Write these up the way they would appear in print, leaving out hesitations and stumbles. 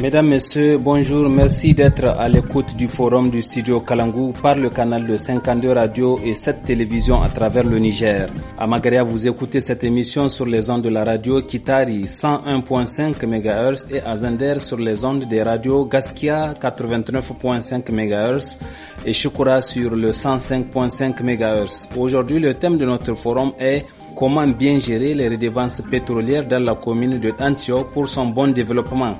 Mesdames, Messieurs, bonjour. Merci d'être à l'écoute du forum du studio Kalangu par le canal de 52 radios et 7 télévisions à travers le Niger. À Magaria, vous écoutez cette émission sur les ondes de la radio Kitari 101.5 MHz et à Zender sur les ondes des radios Gaskia 89.5 MHz et Shukura sur le 105.5 MHz. Aujourd'hui, le thème de notre forum est comment bien gérer les redevances pétrolières dans la commune de Antio pour son bon développement.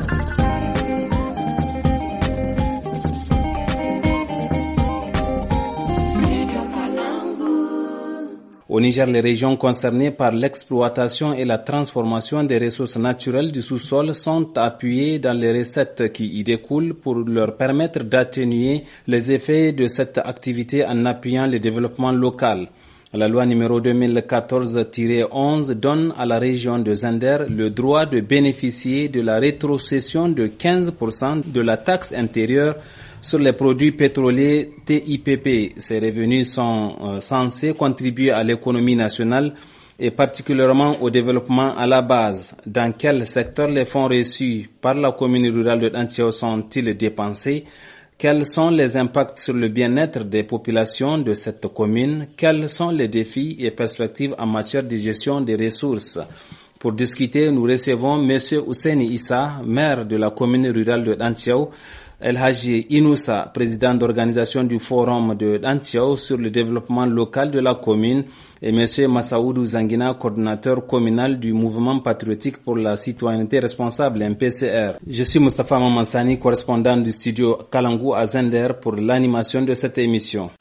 Au Niger, les régions concernées par l'exploitation et la transformation des ressources naturelles du sous-sol sont appuyées dans les recettes qui y découlent pour leur permettre d'atténuer les effets de cette activité en appuyant le développement local. La loi numéro 2014-11 donne à la région de Zender le droit de bénéficier de la rétrocession de 15% de la taxe intérieure sur les produits pétroliers TIPP. Ces revenus sont censés contribuer à l'économie nationale et particulièrement au développement à la base. Dans quel secteur les fonds reçus par la commune rurale de Antio sont-ils dépensés? Quels sont les impacts sur le bien-être des populations de cette commune? Quels sont les défis et perspectives en matière de gestion des ressources? Pour discuter, nous recevons M. Ousseini Issa, maire de la commune rurale de Antio, El Haji Inoussa, président d'organisation du Forum de Antio sur le développement local de la commune, et M. Massaoudou Zangina, coordinateur communal du mouvement patriotique pour la citoyenneté responsable, MPCR. Je suis Mustafa Mamansani, correspondant du studio Kalangu à Zender pour l'animation de cette émission.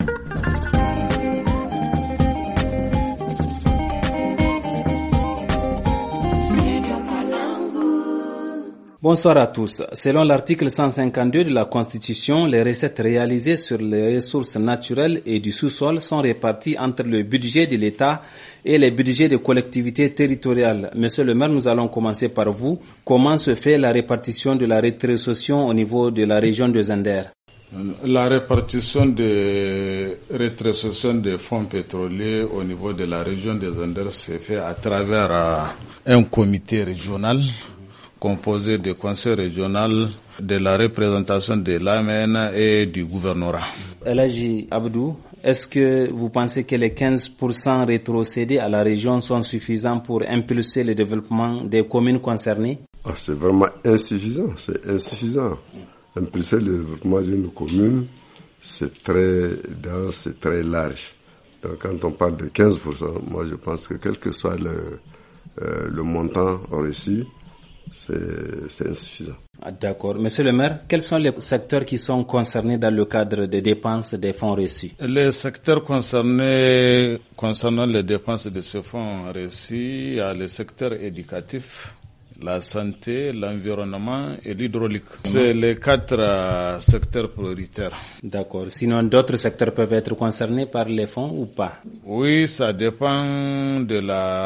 Bonsoir à tous. Selon l'article 152 de la Constitution, les recettes réalisées sur les ressources naturelles et du sous-sol sont réparties entre le budget de l'État et les budgets des collectivités territoriales. Monsieur le maire, nous allons commencer par vous. Comment se fait la répartition de la rétrocession au niveau de la région de Zender? La répartition de rétrocession des fonds pétroliers au niveau de la région de Zender se fait à travers un comité régional composé du conseil régional, de la représentation de l'AMN et du gouvernorat. Elhaji Abdou, est-ce que vous pensez que les 15% rétrocédés à la région sont suffisants pour impulser le développement des communes concernées? C'est vraiment insuffisant, c'est insuffisant. Impulser le développement d'une commune, c'est très dense, c'est très large. Donc quand on parle de 15%, moi je pense que quel que soit le montant reçu, c'est insuffisant. D'accord. Monsieur le maire, quels sont les secteurs qui sont concernés dans le cadre des dépenses des fonds reçus? Les secteurs concernés concernant les dépenses de ces fonds reçus, il y a le secteur éducatif, la santé, l'environnement et l'hydraulique. C'est les 4 secteurs prioritaires. D'accord. Sinon, d'autres secteurs peuvent être concernés par les fonds ou pas? Oui, ça dépend de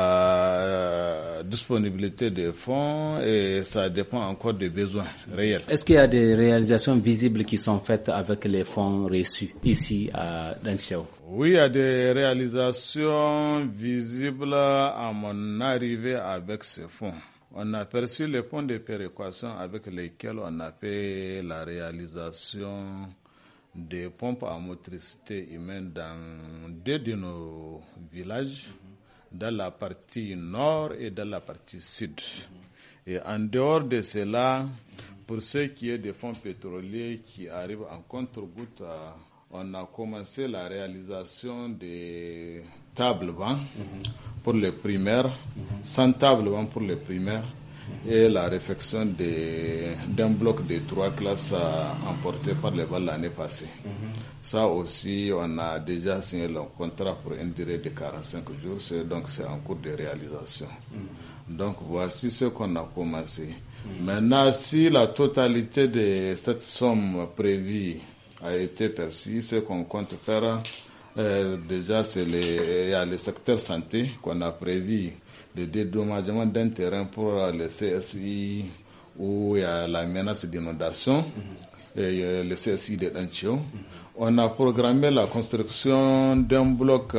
la disponibilité des fonds et ça dépend encore des besoins réels. Est-ce qu'il y a des réalisations visibles qui sont faites avec les fonds reçus ici à Antio? Oui, il y a des réalisations visibles à mon arrivée avec ces fonds. On a perçu les fonds de péréquation avec lesquels on a fait la réalisation des pompes à motricité humaine dans 2 de nos villages, dans la partie nord et dans la partie sud. Et en dehors de cela, pour ce qui est des fonds pétroliers qui arrivent en contre-goutte, on a commencé la réalisation des tables-bancs pour les primaires, 100 tables-bancs pour les primaires et la réfection d'un bloc de 3 classes emporté par les balles l'année passée. Ça aussi, on a déjà signé le contrat pour une durée de 45 jours, donc c'est en cours de réalisation. Donc voici ce qu'on a commencé. Maintenant, si la totalité de cette somme prévue a été perçue, ce qu'on compte faire, déjà il y a le secteur santé qu'on a prévu, le dédommagement d'un terrain pour le CSI où il y a la menace d'inondation, et le CSI de Antio. On a programmé la construction d'un bloc,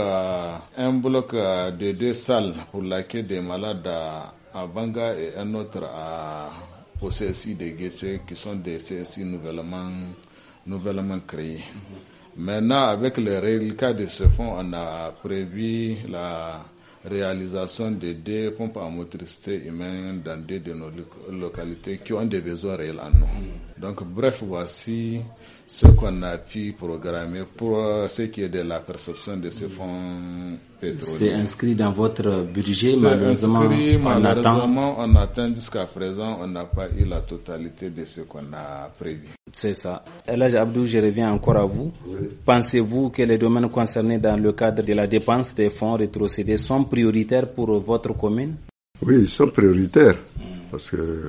de 2 salles pour l'accueil des malades à Banga et un autre au CSI de Guéché, qui sont des CSI nouvellement créés. Maintenant, avec le reliquat de ce fonds, on a prévu la réalisation de 2 pompes à motricité humaine dans 2 de nos localités qui ont des besoins réels en eau. Donc, bref, voici ce qu'on a pu programmer pour ce qui est de la perception de ces fonds pétroliers. C'est inscrit dans votre budget, malheureusement, on attend jusqu'à présent, on n'a pas eu la totalité de ce qu'on a prévu. C'est ça. Elhadji Abdou, je reviens encore à vous. Oui. Pensez-vous que les domaines concernés dans le cadre de la dépense des fonds rétrocédés sont prioritaires pour votre commune? Oui, ils sont prioritaires parce que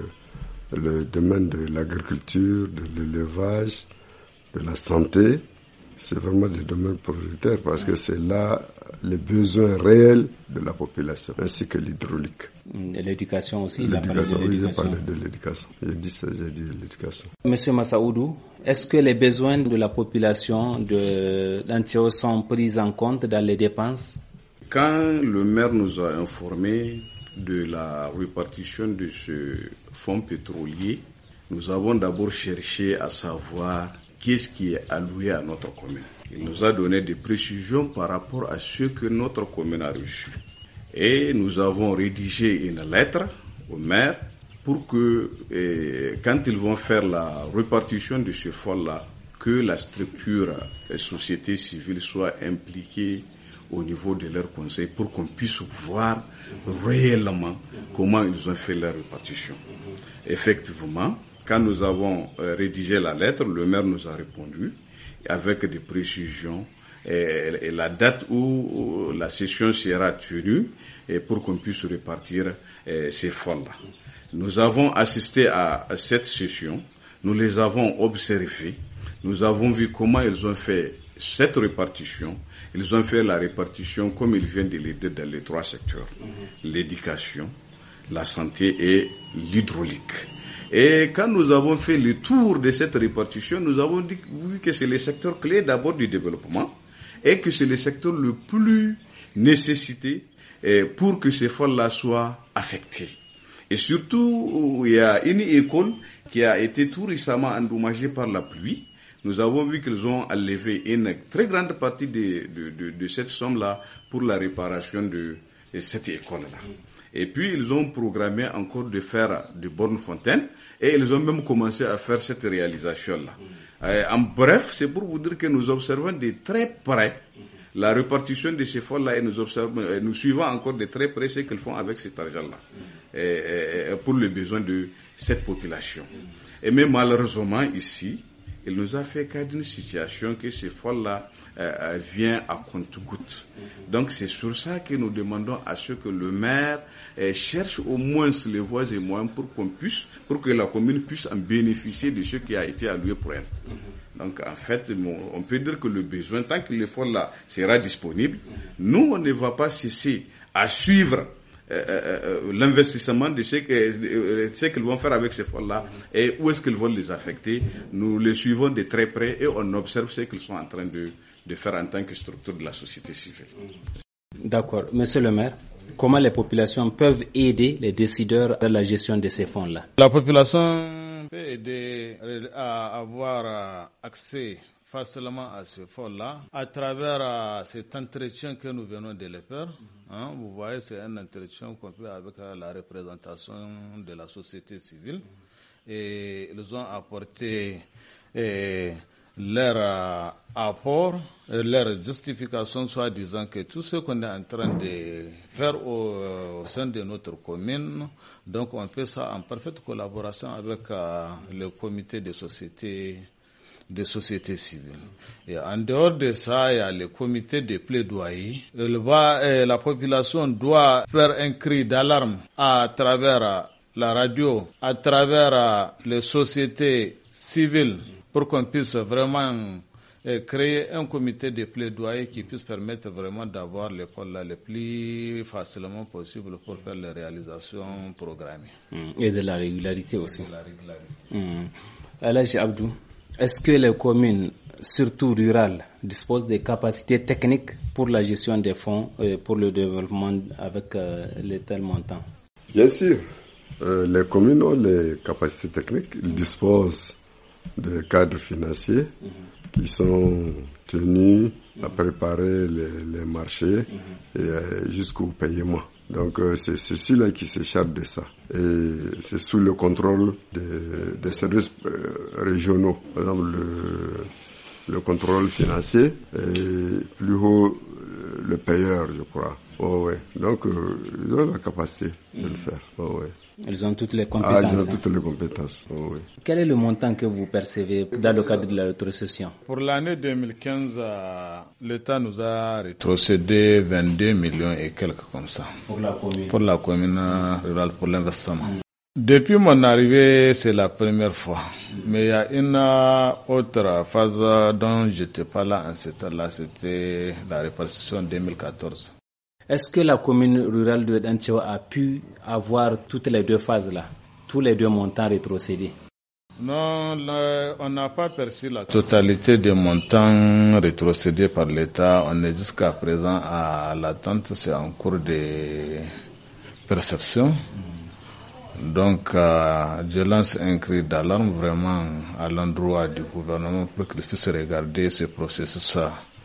le domaine de l'agriculture, de l'élevage, de la santé, c'est vraiment des domaines prioritaires parce que c'est là les besoins réels de la population, ainsi que l'hydraulique. Et l'éducation aussi, l'éducation, oui, j'ai parlé de l'éducation. J'ai dit l'éducation. Monsieur Massaoudou, est-ce que les besoins de la population d'Antioche sont pris en compte dans les dépenses? Quand le maire nous a informé de la répartition de ce fonds pétrolier, nous avons d'abord cherché à savoir qu'est-ce qui est alloué à notre commune. Il nous a donné des précisions par rapport à ce que notre commune a reçu. Et nous avons rédigé une lettre au maire pour que, quand ils vont faire la répartition de ce fonds-là, que la structure société civile soit impliquée au niveau de leur conseil pour qu'on puisse voir réellement comment ils ont fait la répartition. Effectivement, quand nous avons rédigé la lettre, le maire nous a répondu avec des précisions et la date où la session sera tenue pour qu'on puisse répartir ces fonds-là. Nous avons assisté à cette session, nous les avons observés, nous avons vu comment ils ont fait cette répartition. Ils ont fait la répartition comme ils viennent de l'aider dans les 3 secteurs, l'éducation, la santé et l'hydraulique. Et quand nous avons fait le tour de cette répartition, nous avons vu que c'est le secteur clé d'abord du développement et que c'est le secteur le plus nécessité pour que ces fonds-là soient affectés. Et surtout, il y a une école qui a été tout récemment endommagée par la pluie. Nous avons vu qu'ils ont enlevé une très grande partie de cette somme-là pour la réparation de cette école-là. Et puis, ils ont programmé encore de faire de bornes fontaines et ils ont même commencé à faire cette réalisation-là. En bref, c'est pour vous dire que nous observons de très près la répartition de ces fonds-là et nous suivons encore de très près ce qu'ils font avec cet argent-là pour les besoins de cette population. Et même malheureusement ici, il nous a fait cas d'une situation que ce fonds-là vient à compte-gouttes. Donc c'est sur ça que nous demandons à ce que le maire cherche au moins les voies et moyens pour que la commune puisse en bénéficier de ce qui a été alloué pour elle. Donc en fait, on peut dire que le besoin, tant que le fonds-là sera disponible, nous on ne va pas cesser à suivre l'investissement de ce qu'ils vont faire avec ces fonds-là et où est-ce qu'ils vont les affecter. Nous les suivons de très près et on observe ce qu'ils sont en train de faire en tant que structure de la société civile. D'accord. Monsieur le maire, comment les populations peuvent aider les décideurs dans la gestion de ces fonds-là? La population peut aider à avoir accès facilement à ce fonds-là à travers cet entretien que nous venons de le faire. Vous voyez, c'est un entretien qu'on fait avec la représentation de la société civile et ils ont apporté leur apport, leur justification, soit disant que tout ce qu'on est en train de faire au sein de notre commune, donc on fait ça en parfaite collaboration avec le comité de société civile. Et en dehors de ça, il y a le comité de plaidoyer. La population doit faire un cri d'alarme à travers la radio, à travers les sociétés civiles, pour qu'on puisse vraiment créer un comité de plaidoyer qui puisse permettre vraiment d'avoir les fonds là le plus facilement possible pour faire les réalisations programmées. Et de la régularité aussi. Elhadji Abdou, est-ce que les communes, surtout rurales, disposent des capacités techniques pour la gestion des fonds pour le développement avec les tels montants? Bien sûr. Les communes ont les capacités techniques, ils disposent de cadres financiers qui sont tenus à préparer les marchés et jusqu'au paiement. Donc c'est ceux-là qui se chargent de ça. Et c'est sous le contrôle des services régionaux. Par exemple, le contrôle financier et plus haut le payeur, je crois. Oh, ouais. Donc ils ont la capacité de le faire. Oh, ouais. Ils ont toutes les compétences. Ils ont toutes les compétences. Oh, oui. Quel est le montant que vous percevez dans le cadre de la rétrocession? Pour l'année 2015, l'État nous a rétrocédé 22 millions et quelques comme ça. Pour la commune? Pour la commune rurale, pour l'investissement. Depuis mon arrivée, c'est la première fois. Mais il y a une autre phase dont je n'étais pas là en ce temps-là, c'était la répartition 2014. Est-ce que la commune rurale de Danthiou a pu avoir toutes les deux phases-là, tous les deux montants rétrocédés? Non, on n'a pas perçu la totalité des montants rétrocédés par l'État. On est jusqu'à présent à l'attente, c'est en cours de perception. Donc, je lance un cri d'alarme vraiment à l'endroit du gouvernement pour qu'il puisse regarder ce processus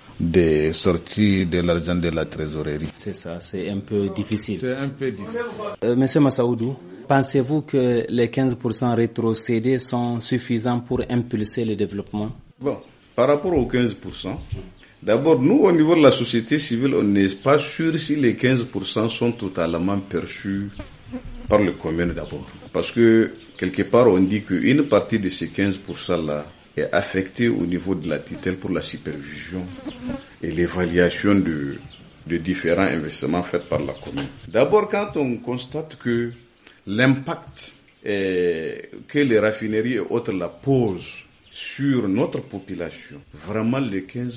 de sortie de l'argent de la trésorerie. C'est ça, c'est un peu difficile. C'est un peu difficile. Monsieur Massaoudou, pensez-vous que les 15% rétrocédés sont suffisants pour impulser le développement? Bon, par rapport aux 15%, d'abord, nous, au niveau de la société civile, on n'est pas sûr si les 15% sont totalement perçus par les communes d'abord. Parce que, quelque part, on dit qu'une partie de ces 15%-là est affectée au niveau de la tutelle pour la supervision et l'évaluation de différents investissements faits par la commune. D'abord, quand on constate que l'impact que les raffineries et autres la posent sur notre population, vraiment les 15%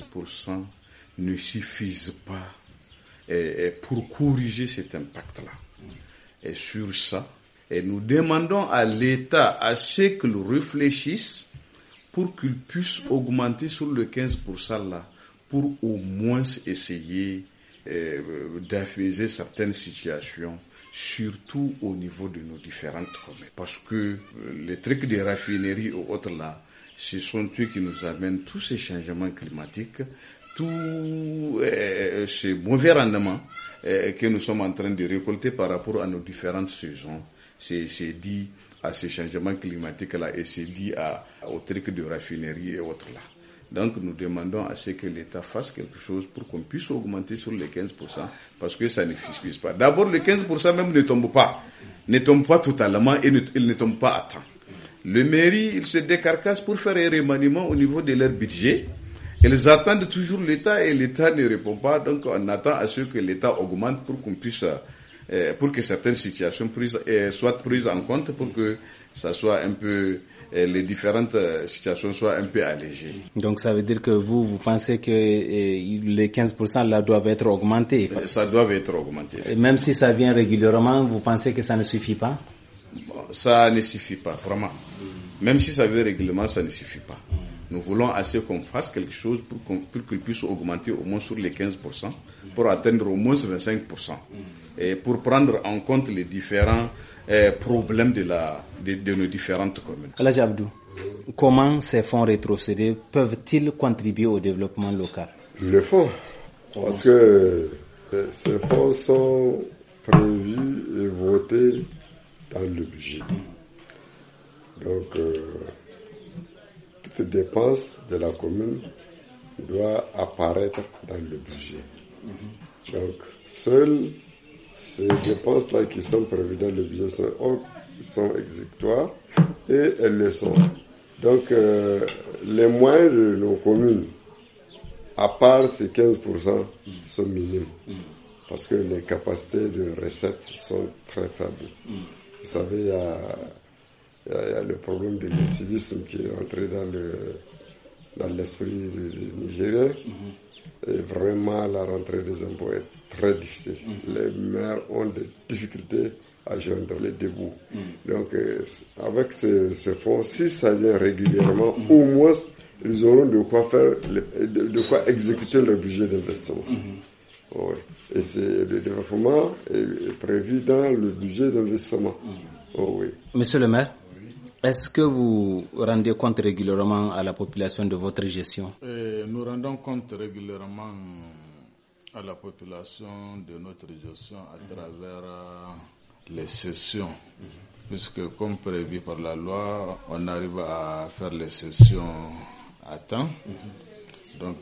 ne suffisent pas pour corriger cet impact-là. Et sur ça, nous demandons à l'État à ce qu'il réfléchisse pour qu'il puisse augmenter sur le 15% là, pour au moins essayer d'apaiser certaines situations, surtout au niveau de nos différentes communes. Parce que les trucs des raffineries ou autres là, ce sont eux qui nous amènent tous ces changements climatiques, tous ces mauvais rendements que nous sommes en train de récolter par rapport à nos différentes saisons. C'est dit à ces changements climatiques-là et c'est dit aux trucs de raffinerie et autres là. Donc nous demandons à ce que l'État fasse quelque chose pour qu'on puisse augmenter sur les 15% parce que ça ne suffit pas. D'abord, les 15% même ne tombent pas totalement et ils ne tombent pas à temps. Le mairie, ils se décarcassent pour faire un remaniement au niveau de leur budget. Ils attendent toujours l'État et l'État ne répond pas. Donc on attend à ce que l'État augmente pour qu'on puisse, pour que certaines situations soient prises en compte pour que ça soit un peu, les différentes situations soient un peu allégées. Donc ça veut dire que vous pensez que les 15% là doivent être augmentés? Ça doit être augmenté. Et même si ça vient régulièrement, vous pensez que ça ne suffit pas? Bon, ça ne suffit pas, vraiment. Même si ça vient régulièrement, ça ne suffit pas. Nous voulons assez qu'on fasse quelque chose pour qu'il puisse augmenter au moins sur les 15%, pour atteindre au moins 25%, et pour prendre en compte les différents problèmes de nos différentes communes. Alhaji Abdou, comment ces fonds rétrocédés peuvent-ils contribuer au développement local? Ils le font, parce que ces fonds sont prévus et votés dans le budget. Donc, toute dépense de la commune doit apparaître dans le budget. Donc, seules ces dépenses-là qui sont prévues dans le budget sont exécutoires et elles le sont. Donc, les moyens de nos communes, à part ces 15%, sont minimes. Parce que les capacités de recettes sont très faibles. Vous savez, il y a le problème de l'incivisme qui est entré dans l'esprit du Nigérien. Et vraiment, la rentrée des impôts est très difficile. Les maires ont des difficultés à joindre les deux bouts. Donc, avec ce fonds, si ça vient régulièrement, au moins, ils auront de quoi faire, de quoi exécuter leur budget d'investissement. Ouais. Et le développement est prévu dans le budget d'investissement. Oh oui. Monsieur le maire, est-ce que vous rendez compte régulièrement à la population de votre gestion? Nous rendons compte régulièrement à la population de notre gestion à travers les sessions. Puisque comme prévu par la loi, on arrive à faire les sessions à temps. Donc,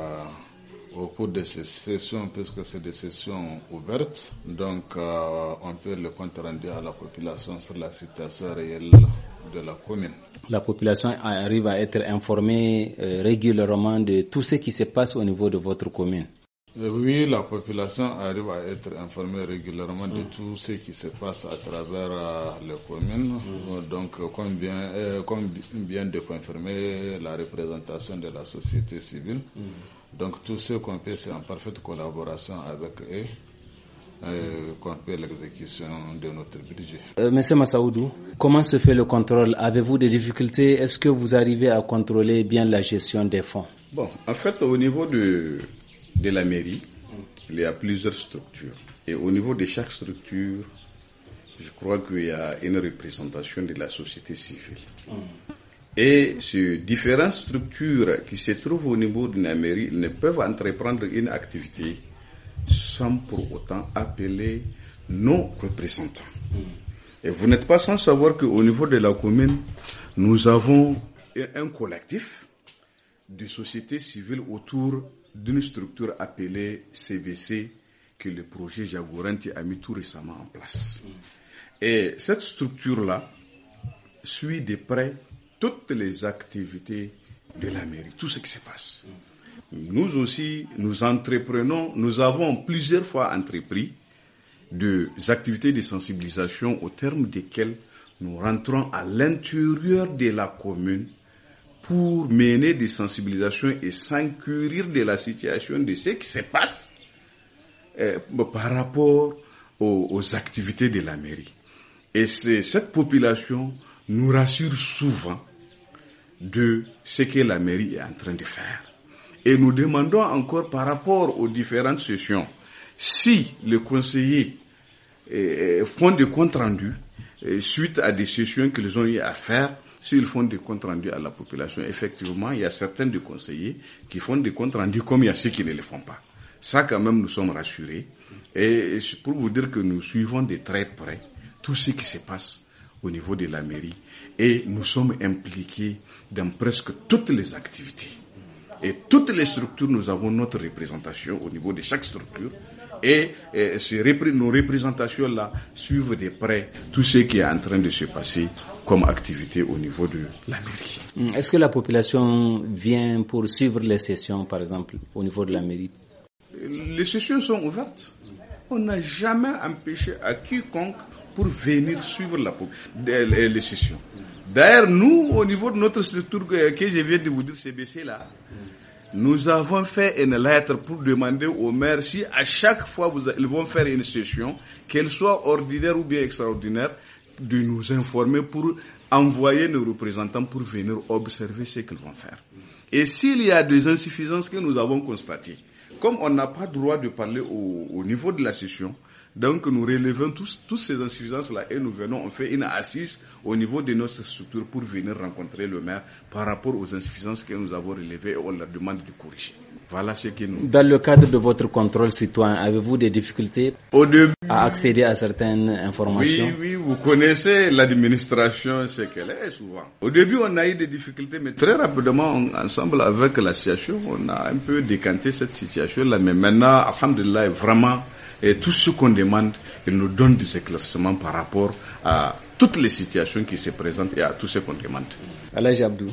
au cours de ces sessions, puisque c'est des sessions ouvertes, donc on peut le compte rendu à la population sur la situation réelle de la commune. La population arrive à être informée régulièrement de tout ce qui se passe au niveau de votre commune? Oui, la population arrive à être informée régulièrement de tout ce qui se passe à travers les communes. Donc, comme vient de confirmer la représentation de la société civile, donc tout ce qu'on fait, c'est en parfaite collaboration avec eux, qu'on fait l'exécution de notre budget. Monsieur Massaoudou, comment se fait le contrôle? Avez-vous des difficultés? Est-ce que vous arrivez à contrôler bien la gestion des fonds? Bon, en fait, au niveau de la mairie, il y a plusieurs structures. Et au niveau de chaque structure, je crois qu'il y a une représentation de la société civile. Et ces différentes structures qui se trouvent au niveau de la mairie ne peuvent entreprendre une activité sans pour autant appeler nos représentants. Et vous n'êtes pas sans savoir qu'au niveau de la commune, nous avons un collectif de société civile autour d'une structure appelée CBC que le projet Jagoranti a mis tout récemment en place. Et cette structure-là suit de près toutes les activités de la mairie, tout ce qui se passe. Nous aussi, nous avons plusieurs fois entrepris des activités de sensibilisation au terme desquelles nous rentrons à l'intérieur de la commune pour mener des sensibilisations et s'enquérir de la situation de ce qui se passe par rapport aux activités de la mairie. Et cette population nous rassure souvent de ce que la mairie est en train de faire. Et nous demandons encore par rapport aux différentes sessions, si les conseillers font des comptes rendus suite à des sessions qu'ils ont eu à faire, s'ils font des comptes rendus à la population, effectivement, il y a certains des conseillers qui font des comptes rendus comme il y a ceux qui ne le font pas. Ça, quand même, nous sommes rassurés. Et pour vous dire que nous suivons de très près tout ce qui se passe au niveau de la mairie. Et nous sommes impliqués dans presque toutes les activités. Et toutes les structures, nous avons notre représentation au niveau de chaque structure. Et nos représentations-là suivent de près tout ce qui est en train de se passer comme activité au niveau de la mairie. Est-ce que la population vient pour suivre les sessions, par exemple, au niveau de la mairie? Les sessions sont ouvertes. On n'a jamais empêché à quiconque pour venir suivre les sessions. D'ailleurs, nous, au niveau de notre structure que je viens de vous dire, CBC là, nous avons fait une lettre pour demander au maire si à chaque fois ils vont faire une session, qu'elle soit ordinaire ou bien extraordinaire, de nous informer pour envoyer nos représentants pour venir observer ce qu'ils vont faire. Et s'il y a des insuffisances que nous avons constatées, comme on n'a pas droit de parler au niveau de la session, donc nous relevons toutes ces insuffisances-là et nous venons, on fait une assise au niveau de notre structure pour venir rencontrer le maire par rapport aux insuffisances que nous avons relevées et on leur demande de corriger. Voilà ce que nous... Dans le cadre de votre contrôle citoyen, avez-vous des difficultés à accéder à certaines informations? Oui, vous connaissez l'administration, c'est qu'elle est souvent. Au début, on a eu des difficultés, mais très rapidement, ensemble avec l'association, on a un peu décanté cette situation-là. Mais maintenant, alhamdoulilah, vraiment... Et tout ce qu'on demande, il nous donne des éclaircissements par rapport à toutes les situations qui se présentent et à tout ce qu'on demande. Alhaji Abdou,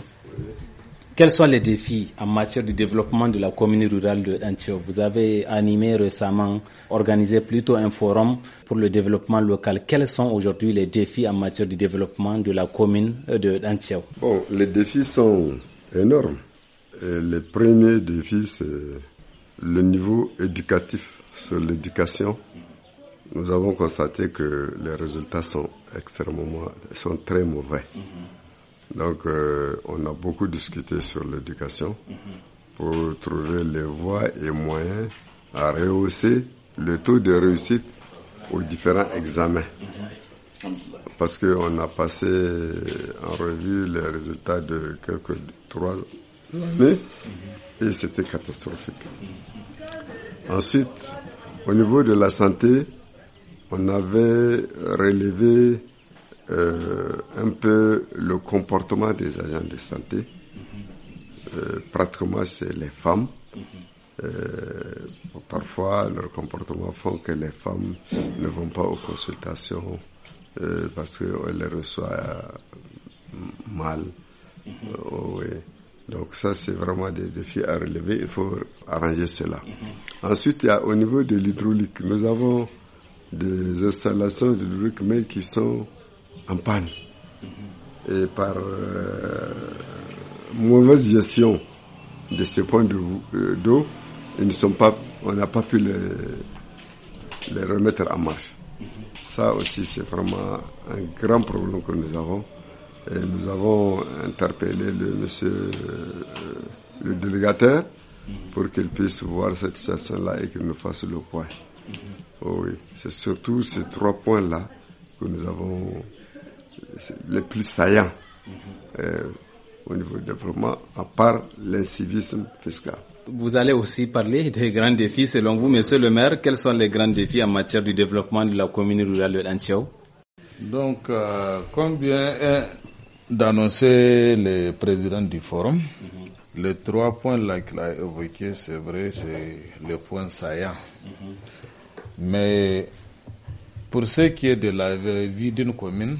quels sont les défis en matière de développement de la commune rurale de Antio? Vous avez animé récemment, organisé plutôt un forum pour le développement local. Quels sont aujourd'hui les défis en matière de développement de la commune de Antio? Bon, les défis sont énormes. Et le premier défi, c'est le niveau éducatif. Sur l'éducation, nous avons constaté que les résultats sont très mauvais. Donc, on a beaucoup discuté sur l'éducation pour trouver les voies et moyens à rehausser le taux de réussite aux différents examens. parce qu'on a passé en revue les résultats de quelques 3 années et c'était catastrophique. Ensuite, au niveau de la santé, on avait relevé un peu le comportement des agents de santé. Pratiquement, c'est les femmes. Parfois, leur comportement font que les femmes ne vont pas aux consultations parce qu'on les reçoit mal. Oui. Donc ça, c'est vraiment des défis à relever. Il faut arranger cela. Ensuite, il y a au niveau de l'hydraulique. Nous avons des installations d'hydraulique, mais qui sont en panne. Et par mauvaise gestion de ces points d'eau, on n'a pas pu les remettre en marche. Ça aussi, c'est vraiment un grand problème que nous avons. Et nous avons interpellé le délégataire pour qu'il puisse voir cette situation-là et qu'il nous fasse le point. Oh oui, c'est surtout ces 3 points-là que nous avons les plus saillants au niveau du développement, à part l'incivisme fiscal. Vous allez aussi parler des grands défis. Selon vous, monsieur le maire, quels sont les grands défis en matière du développement de la commune rurale de Antiao? Donc, comme vient d'annoncer le président du forum, les 3 points là qu'il a évoqués, c'est vrai, c'est les points saillants. Mais pour ce qui est de la vie d'une commune,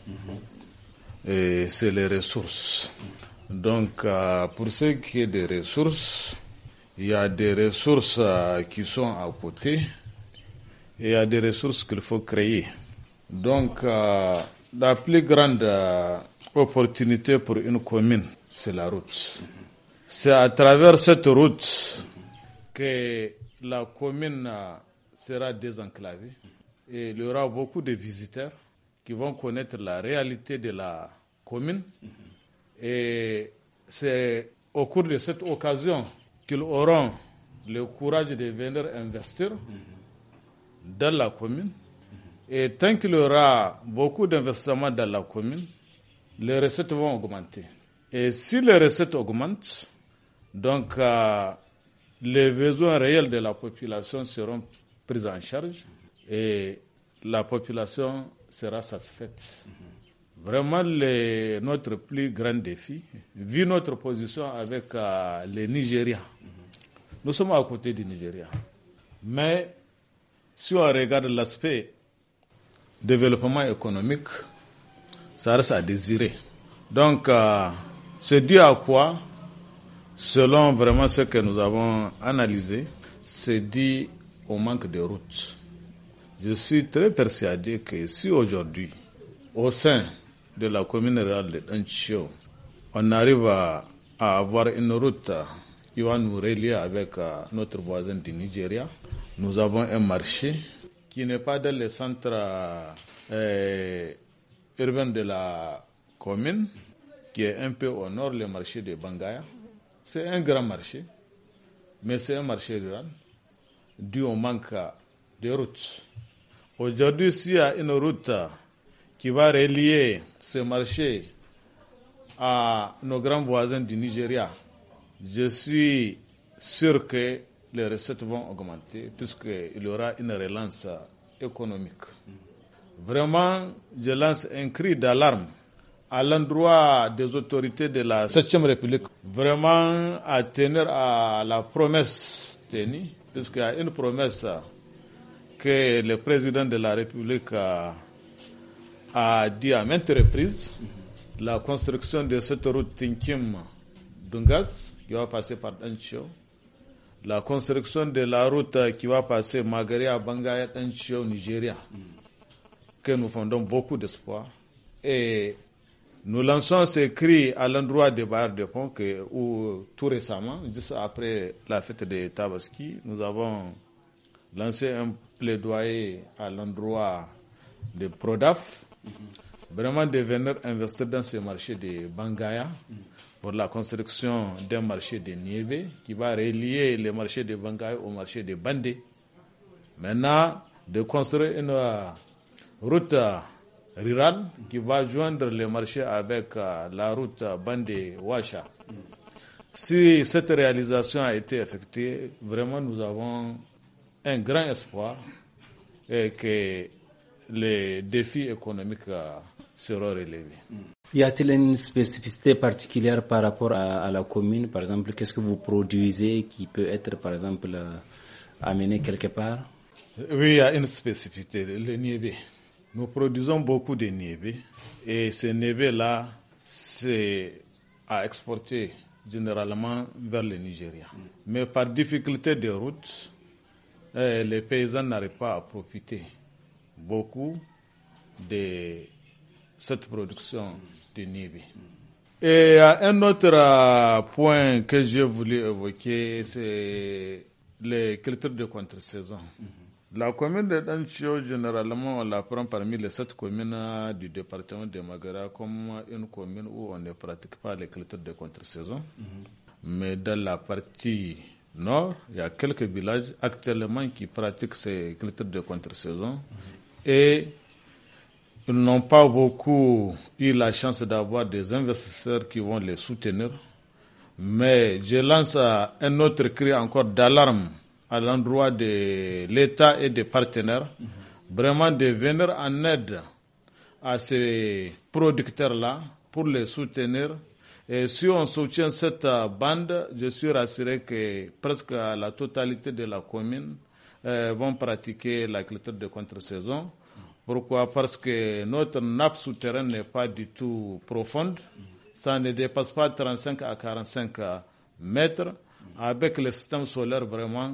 c'est les ressources. Donc, pour ce qui est des ressources, il y a des ressources qui sont à côté et il y a des ressources qu'il faut créer. Donc, la plus grande opportunité pour une commune, c'est la route. C'est à travers cette route que la commune sera désenclavée et il y aura beaucoup de visiteurs qui vont connaître la réalité de la commune. Et c'est au cours de cette occasion qu'ils auront le courage de venir investir dans la commune. Et tant qu'il y aura beaucoup d'investissements dans la commune, les recettes vont augmenter. Et si les recettes augmentent, donc les besoins réels de la population seront pris en charge et la population sera satisfaite. Vraiment, notre plus grand défi, vu notre position avec le Nigeria, nous sommes à côté du Nigeria. Mais si on regarde l'aspect développement économique, ça reste à désirer. Donc, c'est dû à quoi? Selon vraiment ce que nous avons analysé, c'est dû au manque de routes. Je suis très persuadé que si aujourd'hui, au sein de la commune rurale de Antiao, on arrive à avoir une route qui va nous relier avec notre voisin du Nigeria, nous avons un marché qui n'est pas dans le centre urbain de la commune, qui est un peu au nord, le marché de Bangaya. C'est un grand marché, mais c'est un marché rural, dû au manque de routes. Aujourd'hui, s'il y a une route qui va relier ce marché à nos grands voisins du Nigeria, je suis sûr que les recettes vont augmenter puisqu'il y aura une relance économique. Vraiment, je lance un cri d'alarme à l'endroit des autorités de la 7e République, vraiment à tenir à la promesse tenue, puisqu'il y a une promesse que le président de la République a dit à maintes reprises, la construction de cette route Tinkim-Dungas qui va passer par Antiao, la construction de la route qui va passer Magaria-Bangaya-Antiao, Nigeria, que nous fondons beaucoup d'espoir. Et nous lançons ces cris à l'endroit des barres de pont où tout récemment, juste après la fête de Tabaski, nous avons lancé un plaidoyer à l'endroit de Prodaf, vraiment de venir investir dans ce marché de Bangaya pour la construction d'un marché de Niévé qui va relier le marché de Bangaya au marché de Bandé. Maintenant, de construire une route rural qui va joindre le marché avec la route Bandé-Ouacha. Si cette réalisation a été effectuée, vraiment nous avons un grand espoir et que les défis économiques seront relevés. Y a-t-il une spécificité particulière par rapport à la commune? Par exemple, qu'est-ce que vous produisez qui peut être, par exemple, amené quelque part? Oui, il y a une spécificité, le niébé. Nous produisons beaucoup de niébé et ce niébé-là, c'est à exporter généralement vers le Nigeria. Mais par difficulté de route, les paysans n'arrivent pas à profiter beaucoup de cette production de niébé. Et un autre point que j'ai voulu évoquer, c'est les cultures de contre-saison. La commune de Danchio, généralement, on la prend parmi les 7 communes du département de Magara comme une commune où on ne pratique pas les cultures de contre-saison. Mais dans la partie nord, il y a quelques villages actuellement qui pratiquent ces cultures de contre-saison. Et ils n'ont pas beaucoup eu la chance d'avoir des investisseurs qui vont les soutenir. Mais je lance un autre cri encore d'alarme à l'endroit de l'État et des partenaires, vraiment de venir en aide à ces producteurs-là pour les soutenir. Et si on soutient cette bande, je suis rassuré que presque la totalité de la commune vont pratiquer la culture de contre-saison. Pourquoi? Parce que notre nappe souterraine n'est pas du tout profonde. Ça ne dépasse pas 35 à 45 mètres. Avec le système solaire, vraiment,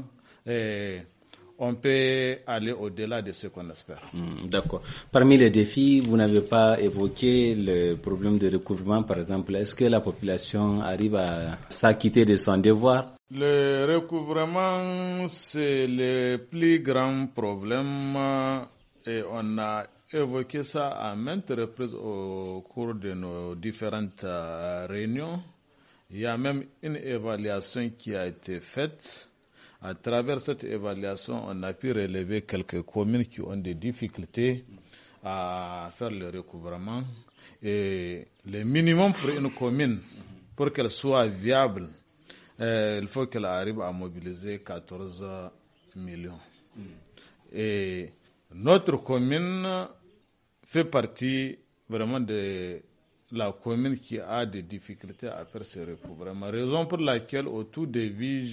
on peut aller au-delà de ce qu'on espère. D'accord. Parmi les défis, vous n'avez pas évoqué le problème de recouvrement, par exemple. Est-ce que la population arrive à s'acquitter de son devoir? Le recouvrement, c'est le plus grand problème et on a évoqué ça à maintes reprises au cours de nos différentes réunions. Il y a même une évaluation qui a été faite. À travers cette évaluation, on a pu relever quelques communes qui ont des difficultés à faire le recouvrement. Et le minimum pour une commune, pour qu'elle soit viable, il faut qu'elle arrive à mobiliser 14 millions. Et notre commune fait partie vraiment de la commune qui a des difficultés à faire ce recouvrement. Raison pour laquelle, au tout début,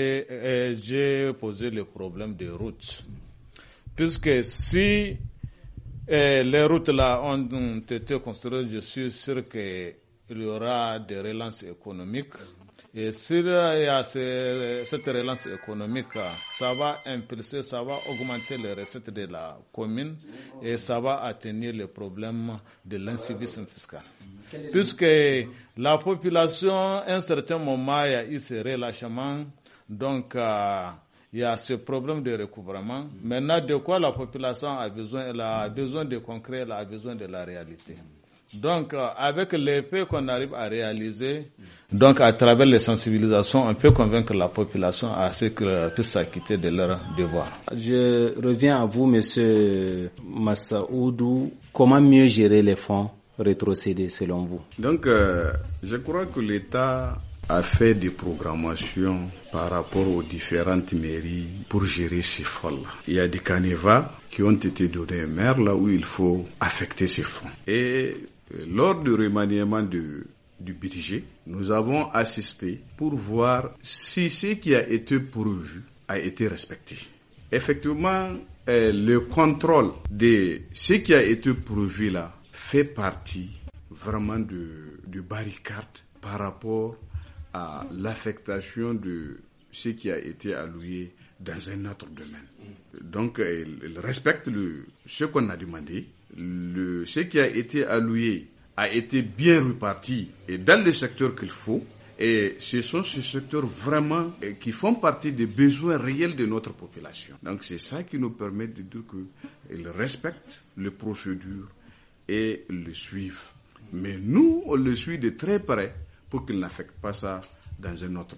j'ai posé le problème des routes. Puisque si les routes-là ont été construites, je suis sûr qu'il y aura des relances économiques. Et s'il y a cette relance économique, ça va impulser, ça va augmenter les recettes de la commune et ça va atténuer le problème de l'incivisme fiscal. Puisque la population, à un certain moment, il y a eu ce relâchement, donc il y a ce problème de recouvrement. Maintenant, de quoi la population a besoin? Elle a besoin de concret, elle a besoin de la réalité. Donc, avec l'effet qu'on arrive à réaliser, donc à travers les sensibilisations, on peut convaincre la population à ce qu'elle puisse s'acquitter de leurs devoirs. Je reviens à vous, Monsieur Massaoudou. Comment mieux gérer les fonds rétrocédés selon vous? Donc, je crois que l'État a fait des programmations par rapport aux différentes mairies pour gérer ces fonds-là. Il y a des canevas qui ont été donnés aux maires là où il faut affecter ces fonds. Et lors du remaniement du budget, nous avons assisté pour voir si ce qui a été prévu a été respecté. Effectivement, le contrôle de ce qui a été prévu là fait partie vraiment de barricade par rapport à l'affectation de ce qui a été alloué dans un autre domaine. Donc, il respecte ce qu'on a demandé. Ce qui a été alloué a été bien réparti et dans le secteur qu'il faut. Et ce sont ces secteurs vraiment qui font partie des besoins réels de notre population. Donc, c'est ça qui nous permet de dire qu'ils respectent les procédures et le suivent. Mais nous, on le suit de très près pour qu'ils n'affectent pas ça dans un autre domaine.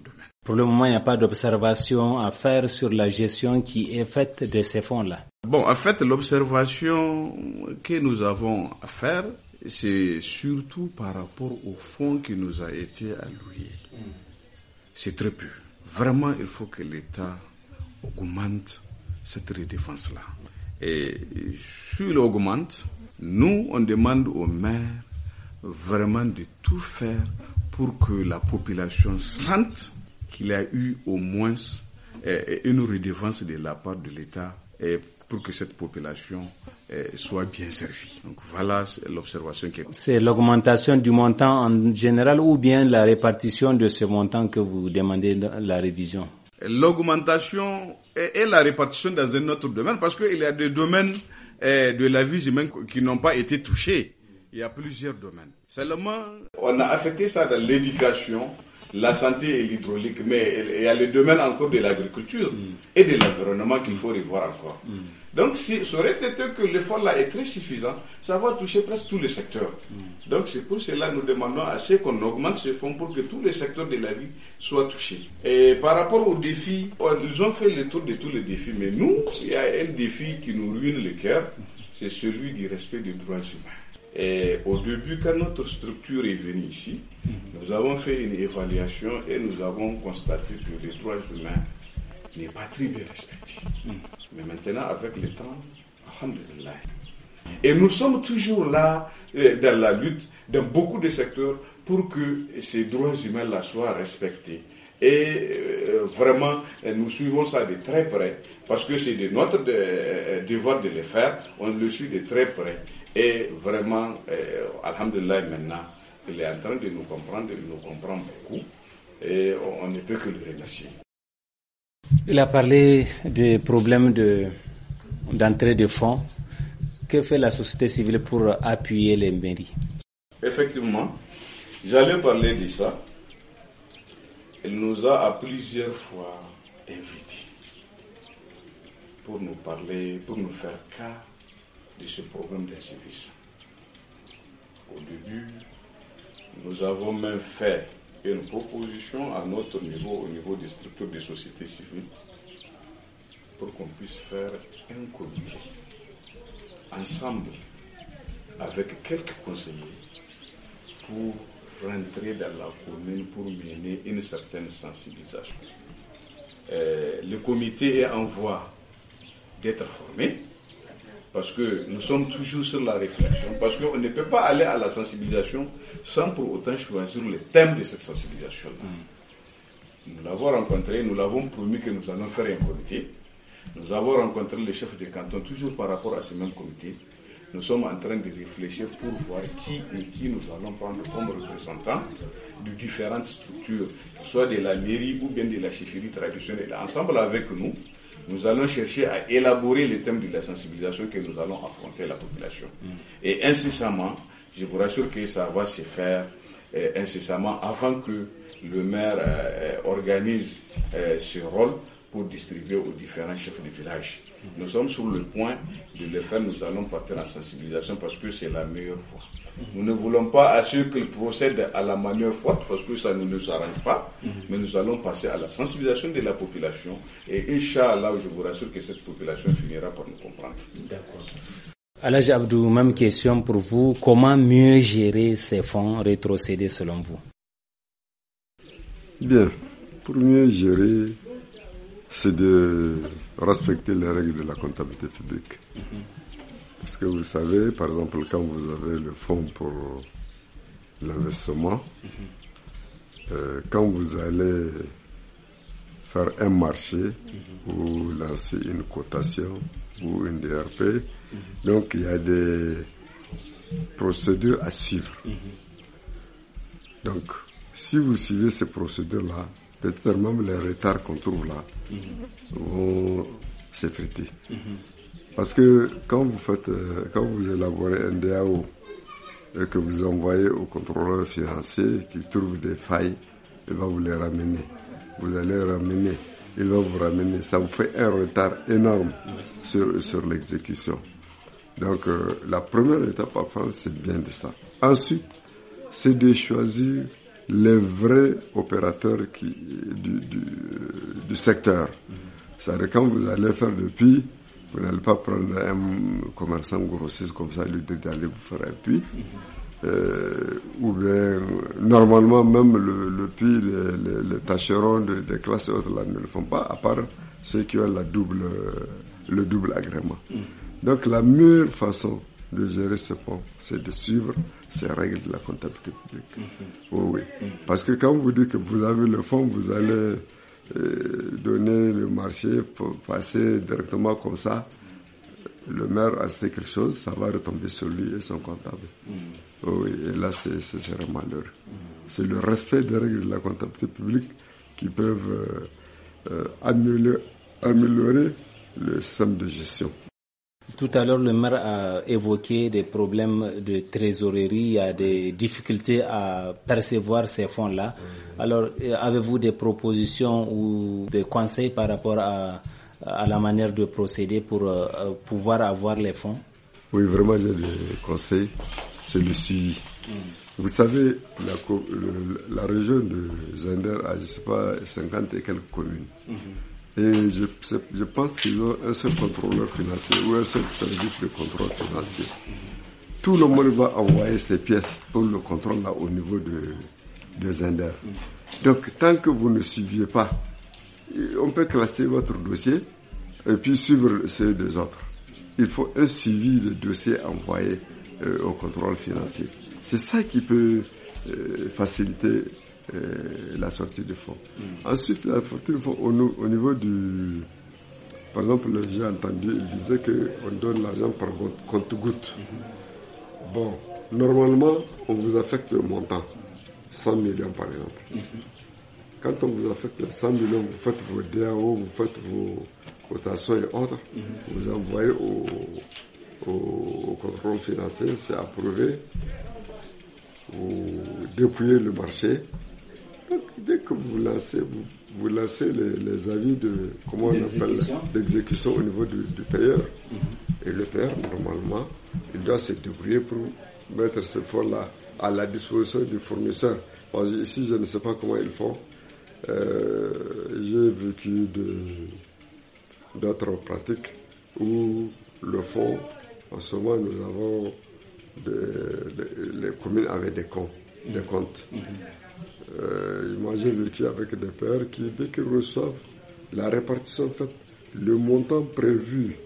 Pour le moment, il n'y a pas d'observation à faire sur la gestion qui est faite de ces fonds-là. Bon, en fait, l'observation que nous avons à faire, c'est surtout par rapport au fonds qui nous a été alloué. C'est très peu. Vraiment, il faut que l'État augmente cette redevance-là. Et s'il l'augmente, nous, on demande aux maires vraiment de tout faire pour que la population sente qu'il y a eu au moins une redevance de la part de l'État et pour que cette population soit bien servie. Donc voilà l'observation qui est... C'est l'augmentation du montant en général ou bien la répartition de ce montant que vous demandez dans la révision? L'augmentation et la répartition dans un autre domaine, parce qu'il y a des domaines de la vie humaine qui n'ont pas été touchés. Il y a plusieurs domaines. Seulement, on a affecté ça dans l'éducation, la santé et l'hydraulique, mais il y a le domaine encore de l'agriculture et de l'environnement qu'il faut revoir encore. Donc, ça aurait été que l'effort là est très suffisant, ça va toucher presque tous les secteurs. Donc, c'est pour cela que nous demandons à ce qu'on augmente ce fonds pour que tous les secteurs de la vie soient touchés. Et par rapport aux défis, ils ont fait le tour de tous les défis, mais nous, il y a un défi qui nous ruine le cœur, c'est celui du respect des droits humains. Et au début, quand notre structure est venue ici, nous avons fait une évaluation et nous avons constaté que les droits humains n'est pas très bien respecté. Mais maintenant, avec le temps, alhamdulillah. Et nous sommes toujours là, dans la lutte, dans beaucoup de secteurs, pour que ces droits humains-là soient respectés. Et vraiment, nous suivons ça de très près, parce que c'est de notre devoir de le faire, on le suit de très près. Et vraiment, alhamdulillah, maintenant, il est en train de nous comprendre, il nous comprend beaucoup, et on ne peut que le remercier. Il a parlé des problèmes d'entrée de fonds. Que fait la société civile pour appuyer les mairies? Effectivement, j'allais parler de ça. Elle nous a à plusieurs fois invités pour nous parler, pour nous faire cas de ce problème d'insécurité. Au début, nous avons même fait une proposition à notre niveau, au niveau des structures de société civile, pour qu'on puisse faire un comité ensemble avec quelques conseillers pour rentrer dans la commune pour mener une certaine sensibilisation. Le comité est en voie d'être formé parce que nous sommes toujours sur la réflexion, parce qu'on ne peut pas aller à la sensibilisation sans pour autant choisir le thème de cette sensibilisation-là. Nous l'avons rencontré, nous l'avons promis que nous allons faire un comité. Nous avons rencontré les chefs de canton toujours par rapport à ce même comité. Nous sommes en train de réfléchir pour voir qui nous allons prendre comme représentants de différentes structures, que ce soit de la mairie ou bien de la chefferie traditionnelle. Ensemble avec nous, nous allons chercher à élaborer les thèmes de la sensibilisation que nous allons affronter la population. Et incessamment, je vous rassure que ça va se faire incessamment avant que le maire organise ce rôle pour distribuer aux différents chefs de village. Nous sommes sur le point de le faire, nous allons partir en sensibilisation parce que c'est la meilleure voie. Nous ne voulons pas assurer qu'ils procèdent à la manière forte parce que ça ne nous arrange pas, mais nous allons passer à la sensibilisation de la population et Inch'Allah, je vous rassure que cette population finira par nous comprendre. D'accord. Alhaji Abdou, même question pour vous. Comment mieux gérer ces fonds rétrocédés selon vous? Bien, pour mieux gérer, c'est de respecter les règles de la comptabilité publique. Parce que vous savez, par exemple, quand vous avez le fonds pour l'investissement, quand vous allez faire un marché ou lancer une cotation ou une DRP, donc il y a des procédures à suivre. Donc, si vous suivez ces procédures-là, peut-être même les retards qu'on trouve là vont s'effriter. Parce que quand vous élaborez un DAO et que vous envoyez au contrôleur financier qui trouve des failles, il va vous les ramener. Vous allez ramener, il va vous ramener. Ça vous fait un retard énorme sur l'exécution. Donc la première étape à prendre, c'est bien de ça. Ensuite, c'est de choisir les vrais opérateurs du secteur. C'est-à-dire quand vous allez faire le puits, vous n'allez pas prendre un commerçant grossiste comme ça, lui dire d'aller vous faire un puits. Ou bien, normalement, même le puits, les tâcherons des classes et autres là, ne le font pas, à part ceux qui ont le double agrément. Donc, la meilleure façon de gérer ce fonds, c'est de suivre ces règles de la comptabilité publique. Oui. Parce que quand vous dites que vous avez le fonds, vous allez donner le marché pour passer directement comme ça, le maire a fait quelque chose, ça va retomber sur lui et son comptable. Oui, et là, c'est vraiment malheureux. C'est le respect des règles de la comptabilité publique qui peuvent améliorer le système de gestion. Tout à l'heure, le maire a évoqué des problèmes de trésorerie, il y a des difficultés à percevoir ces fonds-là. Alors, avez-vous des propositions ou des conseils par rapport à la manière de procéder pour pouvoir avoir les fonds? Oui, vraiment, j'ai des conseils. C'est le suivi. Vous savez, la région de Zender a, je ne sais pas, 50 et quelques communes. Et je pense qu'ils ont un seul contrôleur financier ou un seul service de contrôle financier. Tout le monde va envoyer ses pièces pour le contrôle là au niveau de Zender. Donc, tant que vous ne suiviez pas, on peut classer votre dossier et puis suivre ceux des autres. Il faut un suivi de dossier envoyé au contrôle financier. C'est ça qui peut faciliter la sortie du fonds. Ensuite, la sortie du fonds, au niveau du... Par exemple, j'ai entendu, il disait qu'on donne l'argent par compte-gouttes. Bon, normalement, on vous affecte le montant, 100 millions par exemple. Quand on vous affecte 100 millions, vous faites vos DAO, vous faites vos cotations et autres, vous envoyez au contrôle financier, c'est approuvé, vous dépouillez le marché. Donc, dès que vous lancez, vous lancez les avis de, comment on appelle, d'exécution au niveau du payeur. Et le payeur, normalement, il doit se débrouiller pour mettre ce fonds-là à la disposition du fournisseur. Parce que ici, je ne sais pas comment ils font. J'ai vécu d'autres pratiques où le fonds, en ce moment, nous avons les communes avaient des comptes. Moi, j'ai vécu avec des pères qui, dès qu'ils reçoivent la répartition faite, le montant prévu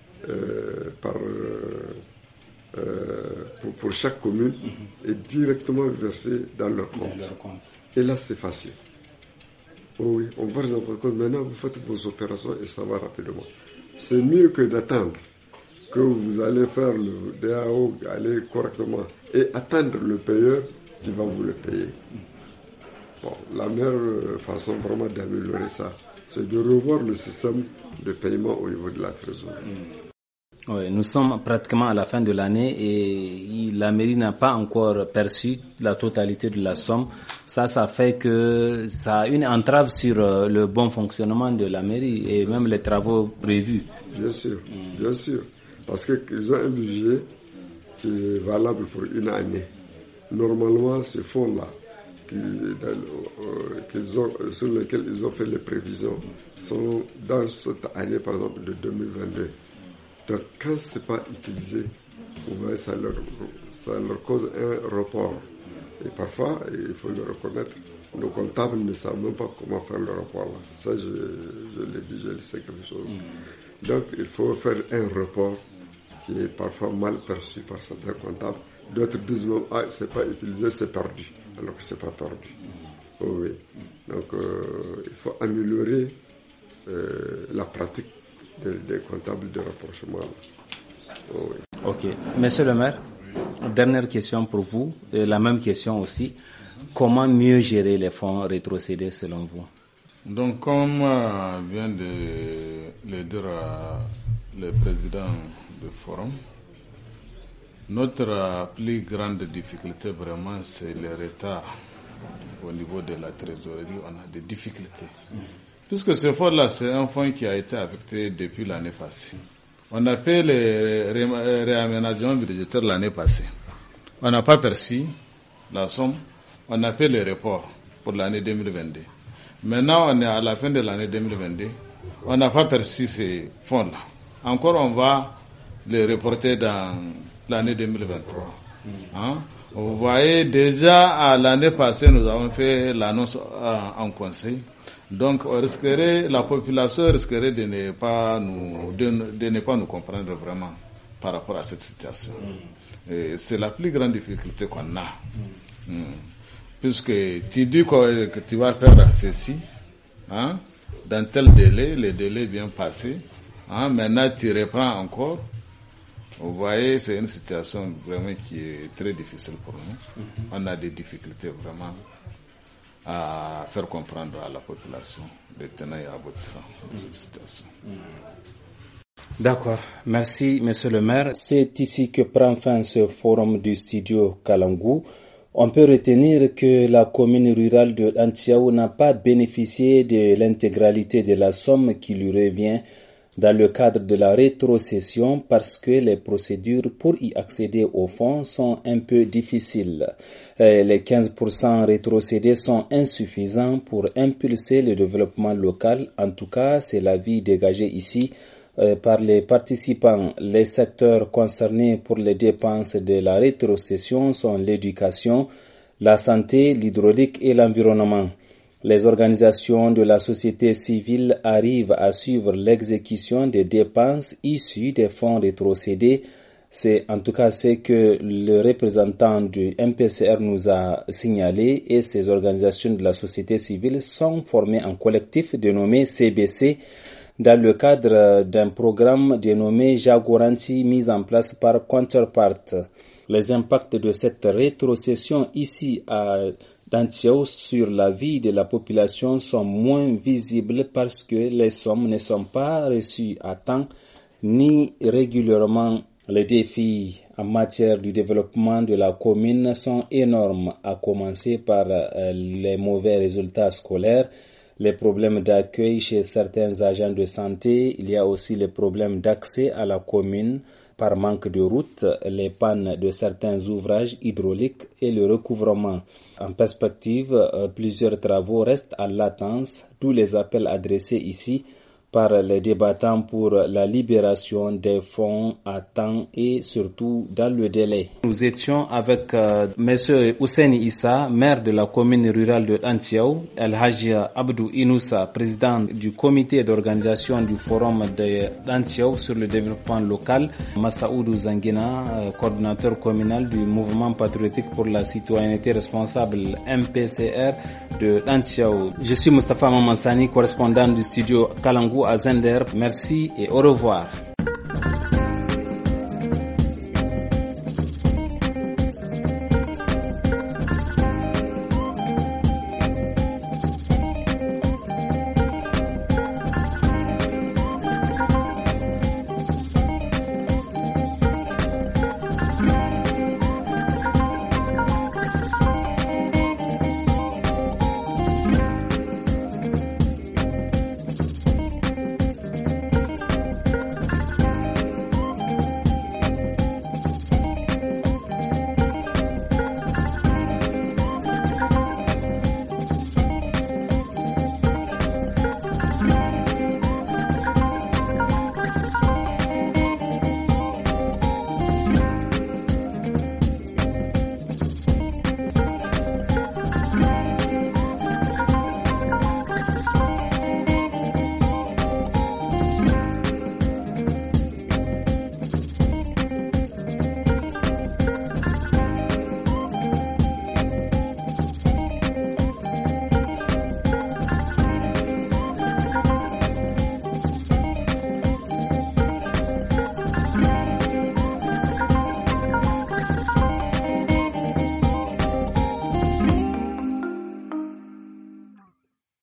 pour chaque commune est directement versé dans leur compte. Et là, c'est facile. Oui, on verse dans votre compte. Maintenant, vous faites vos opérations et ça va rapidement. C'est mieux que d'attendre que vous allez faire le DAO, aller correctement et attendre le payeur qui va vous le payer. Bon, la meilleure façon vraiment d'améliorer ça, c'est de revoir le système de paiement au niveau de la trésorerie. Oui, nous sommes pratiquement à la fin de l'année et la mairie n'a pas encore perçu la totalité de la somme. Ça fait que ça a une entrave sur le bon fonctionnement de la mairie et même les travaux prévus. Bien sûr, bien sûr. Parce qu'ils ont un budget qui est valable pour une année. Normalement, ces fonds-là, sur lesquels ils ont fait les prévisions, sont dans cette année, par exemple, de 2022. Donc, quand ce n'est pas utilisé, vous voyez, ça leur cause un report. Et parfois, il faut le reconnaître, nos comptables ne savent même pas comment faire le report là. Ça, je l'ai dit, je sais quelque chose. Donc, il faut faire un report qui est parfois mal perçu par certains comptables. D'autres disent même, c'est pas utilisé, c'est perdu. Alors que c'est pas perdu. Oui. Donc, il faut améliorer la pratique des comptables de rapprochement. Oui. Ok. Monsieur le maire, dernière question pour vous, et la même question aussi. Comment mieux gérer les fonds rétrocédés selon vous? Donc, comme vient de le dire le président du forum, notre plus grande difficulté vraiment, c'est le retard au niveau de la trésorerie. On a des difficultés. Puisque ce fonds-là, c'est un fonds qui a été affecté depuis l'année passée. On a fait les réaménagements budgétaires l'année passée. On n'a pas perçu la somme. on a fait le report pour l'année 2022. Maintenant, on est à la fin de l'année 2022. On n'a pas perçu ces fonds-là. Encore, on va les reporter dans l'année 2023. Hein? Vous voyez, déjà à l'année passée, nous avons fait l'annonce en conseil. Donc, la population risquerait de ne pas nous comprendre vraiment par rapport à cette situation. Et c'est la plus grande difficulté qu'on a. Puisque tu dis que tu vas faire ceci, hein, dans tel délai, le délai vient passer, hein, maintenant tu reprends encore. Vous voyez, c'est une situation vraiment qui est très difficile pour nous. On a des difficultés vraiment à faire comprendre à la population les tenants et aboutissants de cette situation. D'accord. Merci, monsieur le maire. C'est ici que prend fin ce forum du studio Kalangu. On peut retenir que la commune rurale de Antiaou n'a pas bénéficié de l'intégralité de la somme qui lui revient dans le cadre de la rétrocession parce que les procédures pour y accéder au fonds sont un peu difficiles. Les 15% rétrocédés sont insuffisants pour impulser le développement local. En tout cas, c'est l'avis dégagé ici par les participants. Les secteurs concernés pour les dépenses de la rétrocession sont l'éducation, la santé, l'hydraulique et l'environnement. Les organisations de la société civile arrivent à suivre l'exécution des dépenses issues des fonds rétrocédés. C'est en tout cas ce que le représentant du MPCR nous a signalé, et ces organisations de la société civile sont formées en collectif dénommé CBC dans le cadre d'un programme dénommé Jagoranti mis en place par Counterpart. Les impacts de cette rétrocession ici à Dantiaou sur la vie de la population sont moins visibles parce que les sommes ne sont pas reçues à temps ni régulièrement. Les défis en matière du développement de la commune sont énormes, à commencer par les mauvais résultats scolaires, les problèmes d'accueil chez certains agents de santé. Il y a aussi les problèmes d'accès à la commune par manque de routes, les pannes de certains ouvrages hydrauliques et le recouvrement. En perspective, plusieurs travaux restent en latence, tous les appels adressés ici par les débattants pour la libération des fonds à temps et surtout dans le délai. Nous étions avec M. Ousseini Issa, maire de la commune rurale de Antiaou, El Hadji Abdou Inoussa, président du comité d'organisation du forum d'Antiaou sur le développement local, Massaoudou Zangina, coordinateur communal du mouvement patriotique pour la citoyenneté responsable MPCR de Antiaou. Je suis Moustapha Mamansani, correspondant du studio Kalangu à Zender. Merci et au revoir.